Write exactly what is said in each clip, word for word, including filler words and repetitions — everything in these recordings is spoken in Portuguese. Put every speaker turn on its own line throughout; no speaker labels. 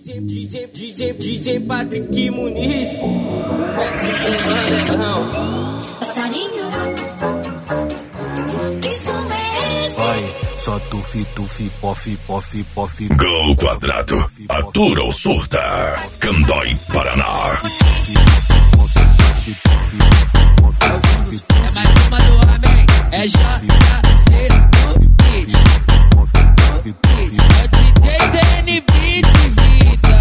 D J, D J, D J Patrick Muniz, mestre do Mandelão.
Passarinho, que som é esse?
Vai, só tufi, tufi, pofi, pofi, pofi.
Gol Quadrado, atura ou surta, Candói, Paraná.
É mais uma do homem, é J C no beat. É o D J D N Beat, vida.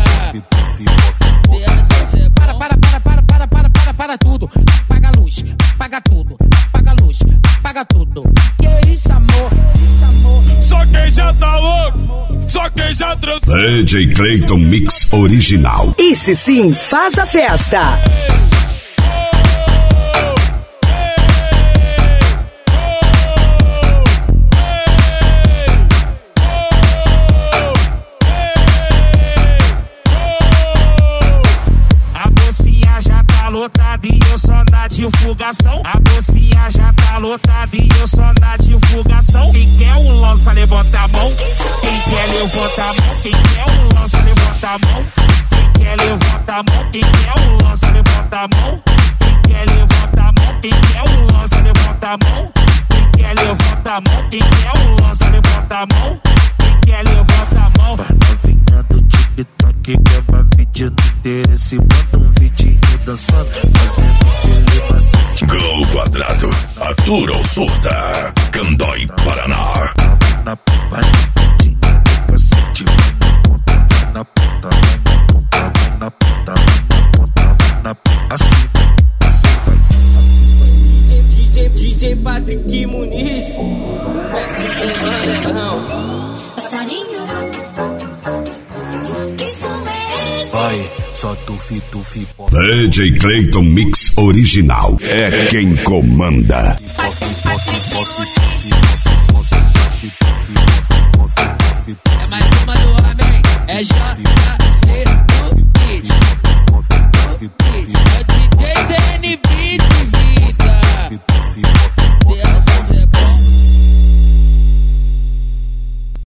Para, para, para, para, para, para, para, para tudo. Apaga a luz, apaga tudo, apaga a luz, apaga tudo. Que isso, amor?
Só quem já tá louco, só quem já transou.
D J Clayton Mix Original.
Esse sim faz a festa.
Lotada e eu só na divulgação. A bolsinha já tá lotada e eu só na divulgação. Quem quer um lança, levanta a mão. Quem quer, levanta a mão. Quem quer um lança, levanta a mão. Quem quer, levanta a mão. Quem quer um lança, levanta a mão. Quem quer, levanta a mão. Quem quer um lança, levanta a mão. Quem quer, levanta a mão. Quem quer um lança, levanta a mão. Quem quer, levanta a mão.
Pra novinha do TikTok, grava vídeo no interesse, bota um vídeo dançando, fazendo aquele macete.
Gol Quadrado, atura ou surta, Candói, Paraná.
Na puta, no cacete, vai na ponta, vai na ponta, vai na ponta, vai na ponta, assim, assim vai.
D J, D J Patrick Muniz, mestre do Mandelão.
Passarinho, que som é esse?
Vai, só tufi, tufi, pofi.
D J Clayton Mix Original. É quem comanda.
É mais uma do homem, é J C no beat. É o D J D N